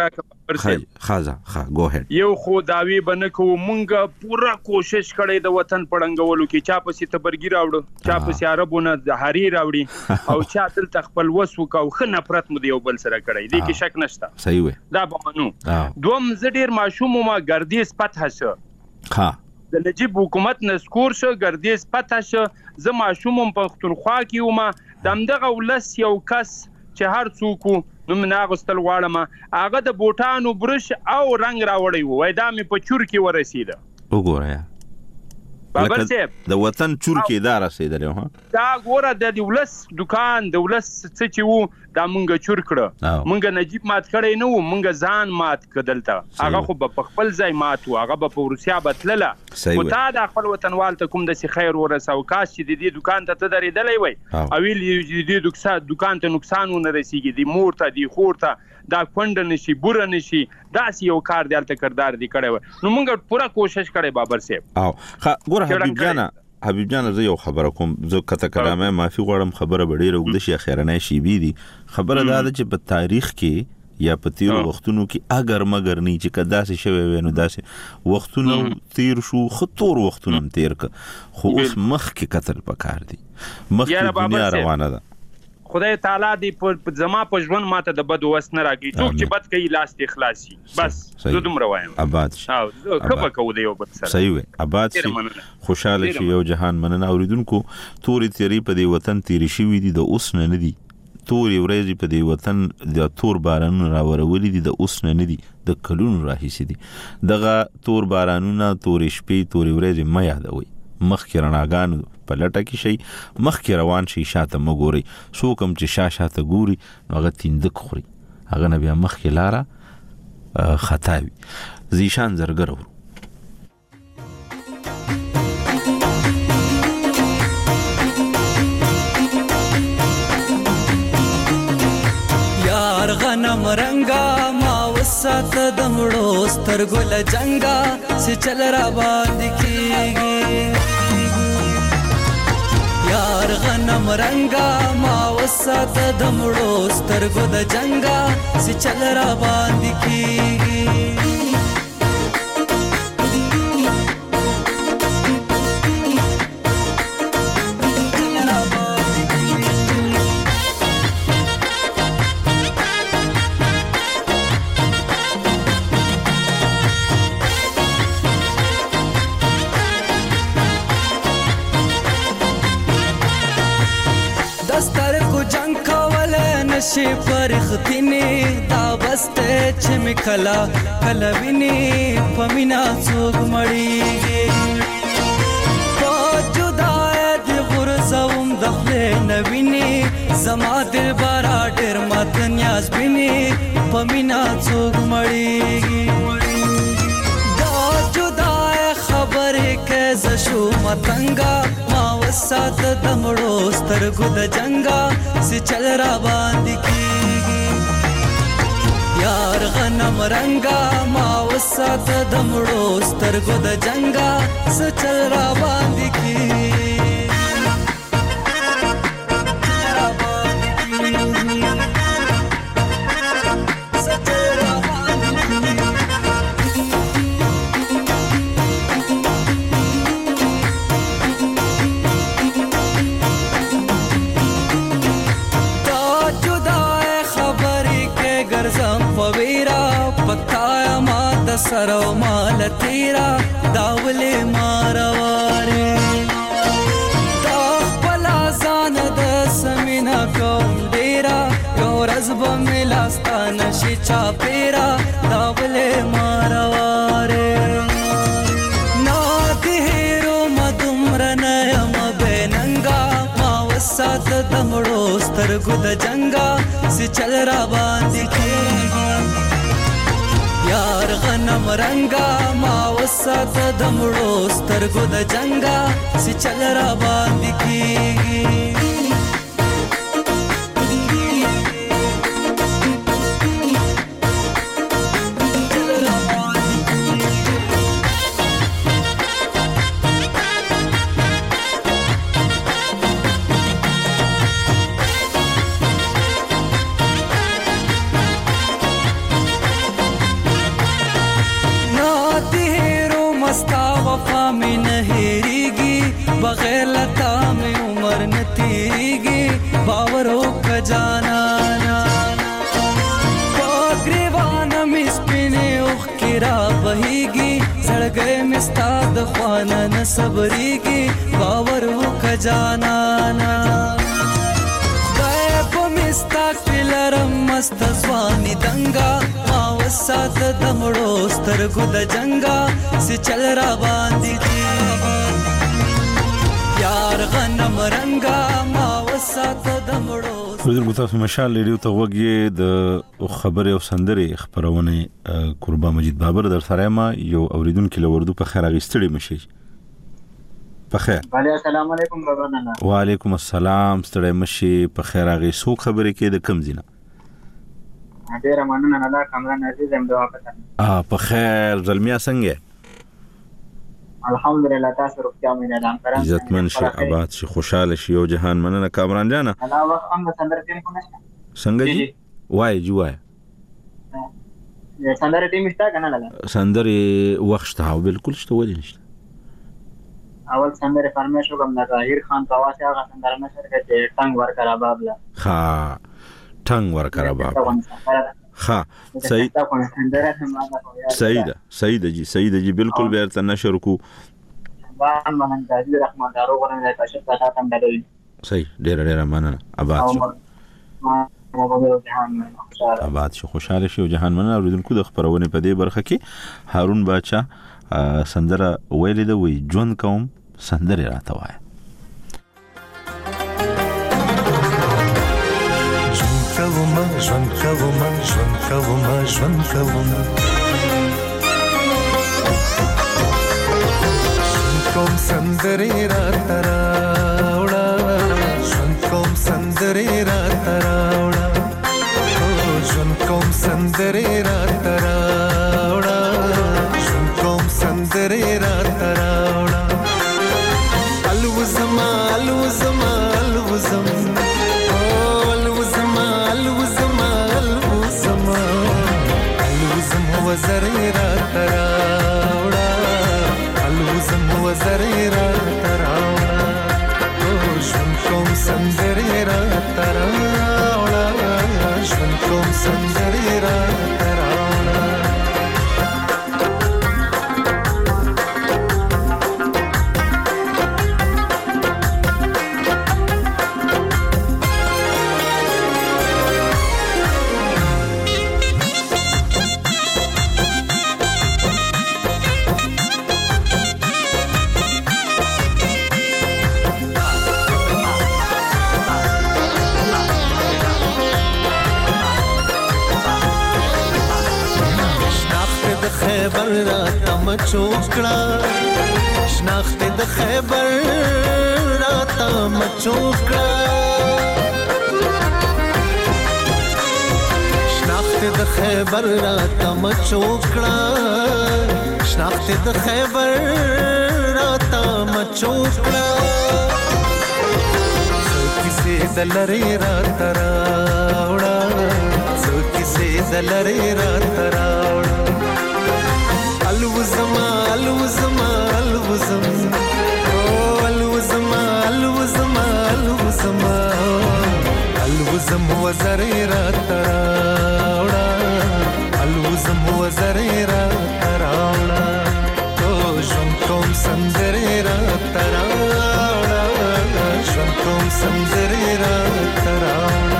[SPEAKER 4] خازه گو هډ
[SPEAKER 20] یو خو داوی بنکو مونږه پورا کوشش کړی د وطن پړنګولو کې چا پسې تبرګی راوړو چا پسې عربونه د هری راوړي او چا تل تخپل وسو کو خ نفرت مو دی یو بل سره کړی دی کې شک نشته
[SPEAKER 4] صحیح وي
[SPEAKER 20] دا به منو دوم زډیر ماشوم ما ګردیز فتح شو
[SPEAKER 4] ها
[SPEAKER 20] د نجیب حکومت نسکور شو ګردیز فتح شو ز ماشوم پښتونخوا کې ومه دمدغه ولس یو کس چې هر څوک نو مناغستل واړم هغه د بوټانو برش او رنگ راوړی وای دا مې په چور کې ورسیده
[SPEAKER 4] وګوره بابر صاحب
[SPEAKER 20] د وطن چور کې دا رسیدل ها دا ګوره د ولس دکان د ولس څه چې وو دا مونږه چور کړه مونږه نجیب مات کړی نو مونږه ځان مات کدلته هغه خو په خپل ځای مات هغه په روسیا بتلله او دا د خپل وطنوال ته کوم د خیر ورساو کاش چې د دې دکان ته درېدلې وای او ویل دې دکان ته نقصان ونه رسیږي د مور ته د خور ته دا کونډ نشي بور نشي دا یو کار دلته کردار دی کړي نو مونږ پورا کوشش کړي بابر صاحب
[SPEAKER 4] او ګوره حبیب جان زه یو خبره کوم زه کته کلامه معافي غواړم خبره ډیره وګد شي خیرنه شي بي دي خبره دا ده چې په تاریخ کې یا په تیر وختونو کې اگر مگر نه چې کدا څه شوی وینو داسې وختونو تیر شو خطور وختونو تیر خو اوس مخ کې قتل پکار دي مخ کې دنیا روانه ده
[SPEAKER 20] خدای تعالی دې په زما په ژوند ماته د بد وس نه راګي څوک چې بد کوي لاس دې خلاصي بس زه دومره وایم
[SPEAKER 4] آباد شي
[SPEAKER 20] کبه کو دی یو بد سره
[SPEAKER 4] صحیح وي آباد شي خوشاله شي یو جهان مننه اوریدونکو تورې تیری په دې وطن تیری شي وي د اوس نه ندي تورې ورځې په دې وطن د تور بارانونو راورولې دي د اوس نه ندي د کلونو راهیسي دي دغه تور بارانونه تورې شپې تورې ورځې ما یادوي مخکې رڼاګانو په لټه کې شي، مخکې روان شي، شاته مه ګورئ. څوک هم چې شاته ګوري نو هغه تیندک خوري، هغه نه بیا مخکې لاره خطا وي. زیشان زرګر ورو
[SPEAKER 8] یار غنم رنگا ما وسات دمړو سترګو لجنګا چې چل را باندې کیږي. یار غنم رنگا ما وسات دمړو سترګو د جنګا چې چل را باندې کیږي. نشي پرختینی دا بسته چې مکلا کلا ویني پمینا څوک مړیږي. په جدای دی غرزوم دخله نویني زما دل بارا ډېر مات نیاز بیني پمینا څوک مړیږي. دا جدای خبرې کې زشو متنګا ما وسات دمړو سترګو د جنګا سي چل را باندې کیږي. یار غنم رنگا ما وسات دمړو سترګو د جنګا سي چل را باندې کیږي. سرو مال تیرا داولې مارواره دا خپلا ځان د سمینا کوم ډیرا یو ورځ به مې لاستا نشي چاپیرا داولې مارواره نا دې هیرو مدمر نه یم بېننګا ما وسات دمړو سترګو د جنګا سي چل را باندې کیږي. یار غنم رنگا ما وسات دمړو سترګو د جنګا سي چل را باندې کیږي. بغیر لتا میں عمر نہ تیریگی باورو کا جانا پاگریوانا مسپنے اخ کرا بہیگی سڑگئے مستاد خوانا نہ صبریگی باورو کا جانا غیب مستا کلرم مست زوانی دنگا ما وسات دمڑو سترگو د جنگا سی چل را باندی دی. یار غنم رنگا ما وسات دمړو
[SPEAKER 4] حضور تاسو مشال ریډیو ته وګورئ. د خبرې او سندرې خبرونه قربان مجید بابر در سره ما یو اوریدونکو له وردو په خیر اغستړي مشي. په خیر.
[SPEAKER 21] السلام علیکم بابا نانا.
[SPEAKER 4] وعلیکم السلام ستړي مشي په خیر اغي سو خبرې کې د کم زینه.
[SPEAKER 21] ډیر مننه الله کامران عزیز هم دعا کوم.
[SPEAKER 4] په خیر زلمیا څنګه؟
[SPEAKER 21] الحمدلله تاسو روغتیا مې اعلان کړم.
[SPEAKER 4] عزتمن شي آباد شي خوشاله شي او جهان مننه کامران جانا.
[SPEAKER 21] الله وخت هم سندر ټیم کو نشته.
[SPEAKER 4] څنګه جی؟ وای جو وای.
[SPEAKER 21] سندر ټیم شته کنه لاله.
[SPEAKER 4] سندر وخت ته بالکل شته ولې نشته.
[SPEAKER 21] اول سندر فرمایش وکم د ظاهر خان تواسه هغه سندر نشر کې ټنګ ور کرا بابلا.
[SPEAKER 4] ها ټنګ ور کرا باب. ها صحیح سعید جی بالکل به تر نشر کو
[SPEAKER 21] وان من د رحمان دارو غره تاسو ته تاسو مدلوي.
[SPEAKER 4] صحیح ډیر مننه آباد شو. آباد شو خوشاله شو جهان مننه. اوریدونکو د خبرونه په دې برخه کې هارون باچا سندره ویلې د وی ژوند کوم سندرې راته وایه.
[SPEAKER 1] ژوند کومه کوم سندرې راته راوړه ژوند کوم سندرې راته راوړه ژوند کوم سندرې راته راوړه ژوند کوم سندرې راته راوړه الوزما الوزما الوزم الوزما الوزما الوزم وزرې راته راوړه الوزم وزرې راته راوړه ژوند کوم سندرې راته راوړه ژوند کوم سندرې راته راوړه. خیبر راته مچوکړه شناخت د خیبر راته مچوکړه شناخت د خیبر راته مچوکړه شناخت د خیبر راته مچوکړه څو کیسې د لرې راته راوړه څو کیسې د لرې راته راوړه الوزما الوزما الوزم الوزما الوزما الوزما الوزم وزرې راته راوړه الوزم وزرې راته راوړه ژوند کوم سندرې راته راوړه ژوند کوم سندرې راته راوړه.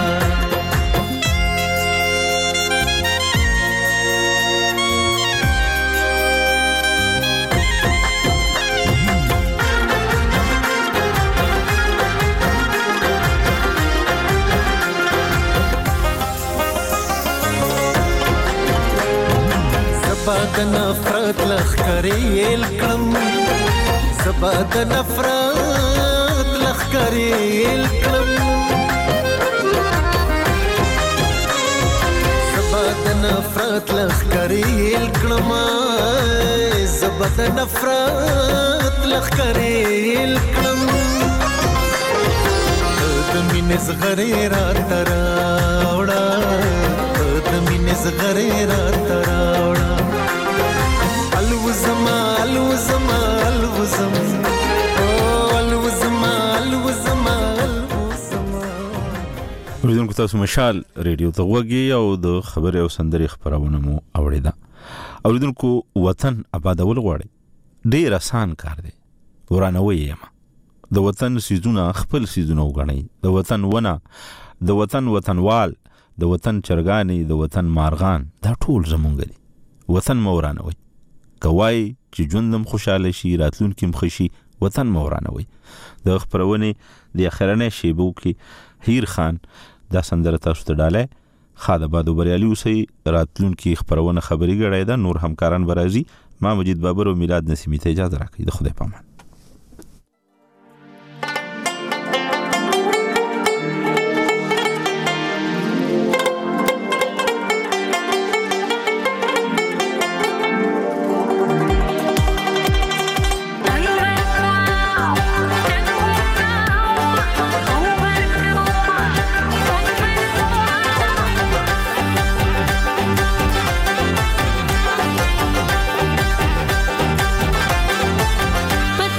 [SPEAKER 1] زبا د نفرت لخکرې یل کړم زبا د نفرت لخکرې یل کړم زبا د نفرت لخکرې یل کړم زبا د نفرت لخکرې یل کړم د مینې زغرې راته راوړه د مینې زغرې راته راوړه الوزما الوزما الوزم الوزما الوزما الوزما.
[SPEAKER 4] اوریدونکو تاسو مشال ریډیو ته وګورئ او د خبرې او سندرې خبرونه مو اوریدا. اوریدونکو وطن آبادول غواړي ډیر آسان کار دی ورانوي یم د وطن سيزونه خپل سيزونه وګڼي د وطن ونه د وطن وطنوال د وطن چرګانی د وطن مارغان دا ټول زمونږ دي وطن مورانوي کوي چې ژوندم خوشاله شي راتلونکي مخشي وطن مورانوي. د خبرونه د اخرنه شیبو کې هیر خان دا سندره تاسو ته ډاله خاله بادو بریالي اوسې راتلونکي خبرونه خبري غړای دا نور همکاران برازي ما مجید بابر او میلاد نسیمی ته اجازه راکړئ د خدای پامان.
[SPEAKER 14] But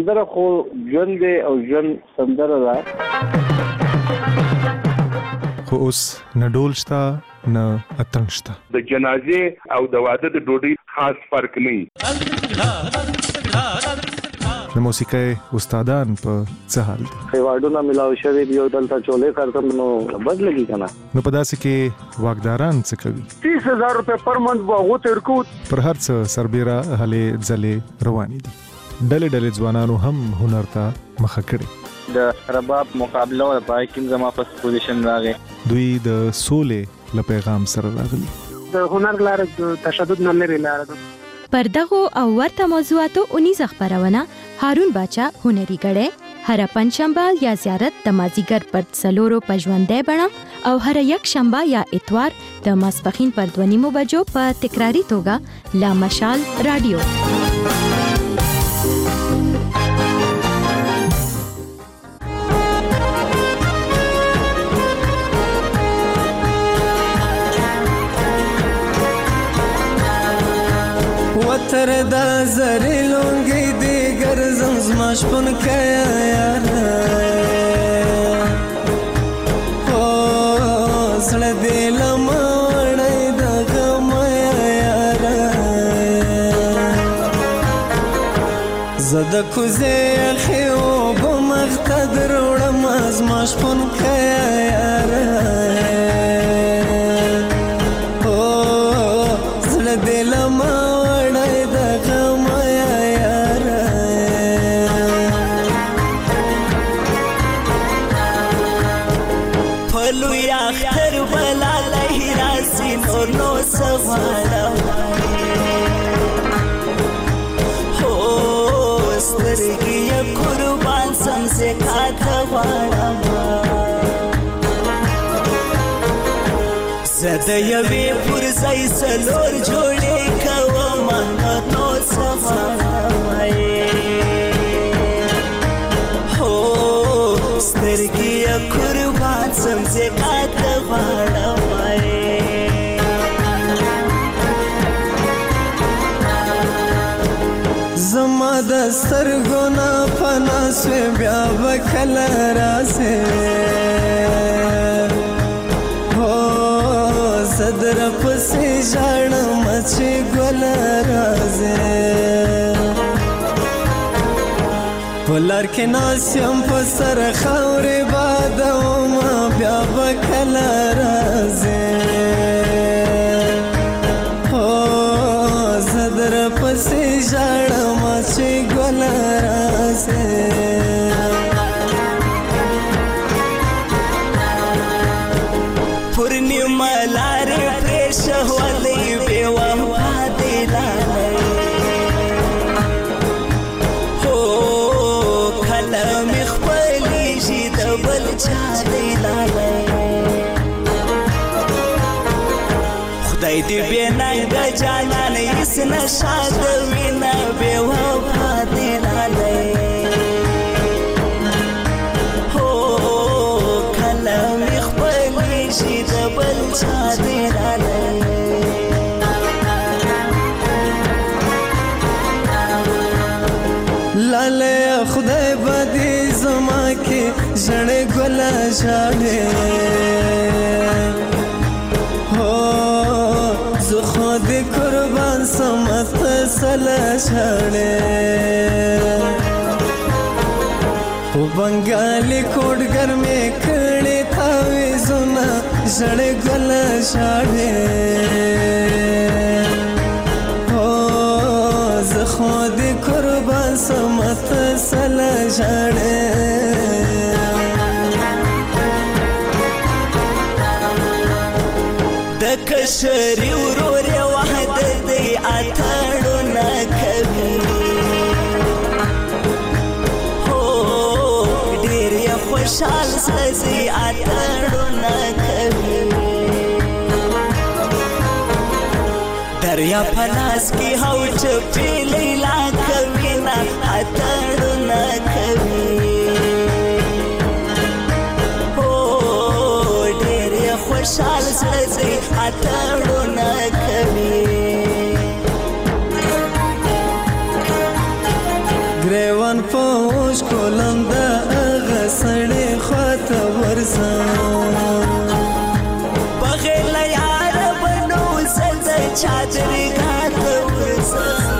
[SPEAKER 2] سندره خو ژوند دی او ژوند سندره ده.
[SPEAKER 22] خو اوس نه ډول شته نه اتڼ شته.
[SPEAKER 23] د جنازې او د واده د ډوډۍ خاص فرق نه وي.
[SPEAKER 22] د موسیقۍ استادان په څه حال دي؟
[SPEAKER 2] خیواډونه ملاو شوی دی او دلته چولې کارتم نو بد لګي کنه.
[SPEAKER 22] نو په داسې کې واګداران څه کوي؟
[SPEAKER 2] 30,000 روپے پر منث واغو ترکو.
[SPEAKER 22] پر هر څه سربېره هلې ځلې روانې دي. ډلې ډلې ځوانانو هم هنر ته مخه کړې.
[SPEAKER 21] د رباب مقابله او پای کې زما په پوزیشن راغی.
[SPEAKER 22] دوی د سولې له پیغام سره راغلي.
[SPEAKER 13] د هنر لار د تشدد نه لري لار ده.
[SPEAKER 5] پر دغه او ورته موضوعاتو 19 خبرونه هارون باچا هنري غړې هر پنځشنبه یا زیارت د مازیګر پر څلورو پژوندې بڼه او هر یک شنبه یا اتوار د ماسپخین پر 2:30 بجو په تکراری توګه لا مشال رادیو.
[SPEAKER 8] وتر دا زری لونگی دیگر زمزماش پن کیا یارا سڑ دیل ماڑی دا غمایا یارا زد کزی خیو بمختد روڑم ازماش پن کیا یارا سڑ دیل زده یوی پرزای سلور جوڑی کوما نو سفارمائی سترگی قربان سمزی قد غارمائی زما دستر گونا پناسوی بیا بکل راسے صدر پسی جانم چی گل رازه پلار که ناسیم پسر خوری بادم بیا بکل رازه صدر پسی جانم چی گل رازه پرنی ملار پریش ولی بیوام پادی لالی کلم اخبالی جی دبل چالی لالی خدای دی بیننگ جانان ایس نشاد وینا بیوام پادی لالی بل چادی رالی لالی خدای بدی زما کی جڑ گلا جاڑے زو خود قربان سمت سلا جاڑے بنگالی کوڑگر میں کھڑے تھاوی زنا جڑ گلا جاڑے زخود قربان سمت سلا جاڑے دکشری ورور وحد دی اتاڑو نا کبھی خوشحال سزی اتاڑو نا کبھی دریا پلاس کی ہو چپی لیلا کبھی نا اتاڑو نا کبھی ڈیریا خوشحال سزی اتاڑو نا کبھی گریوان پو
[SPEAKER 3] ورزه بغیر له یاره به نو زه د چادرې ګاته ورځه